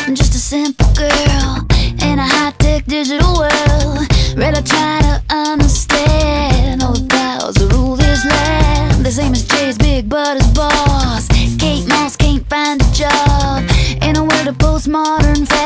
I'm just a simple girl in a high-tech digital world. Rather try to understand all the powers that rule this land. The same as Jay's big but his boss. Kate Moss can't find a job in a world of postmodern fashion.